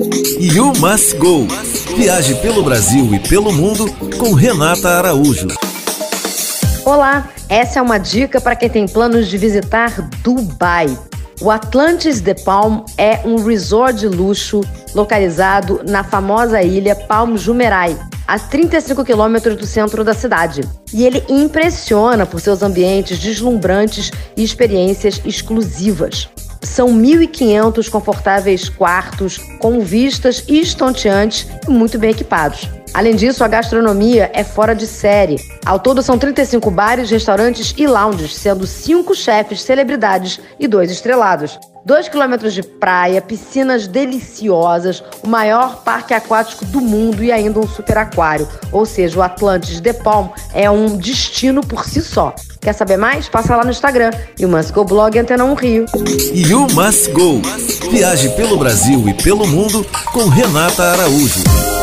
You Must Go. Viaje pelo Brasil e pelo mundo com Renata Araújo. Olá, essa é uma dica para quem tem planos de visitar Dubai. O Atlantis The Palm é um resort de luxo localizado na famosa ilha Palm Jumeirah, a 35 quilômetros do centro da cidade. E ele impressiona por seus ambientes deslumbrantes e experiências exclusivas. São 1.500 confortáveis quartos com vistas estonteantes e muito bem equipados. Além disso, a gastronomia é fora de série. Ao todo, são 35 bares, restaurantes e lounges, sendo 5 chefes, celebridades e 2 estrelados. 2 quilômetros de praia, piscinas deliciosas, o maior parque aquático do mundo e ainda um super aquário. Ou seja, o Atlantis The Palm é um destino por si só. Quer saber mais? Passa lá no Instagram. You Must Go Blog Antena 1 Rio. You Must Go. Viaje pelo Brasil e pelo mundo com Renata Araújo.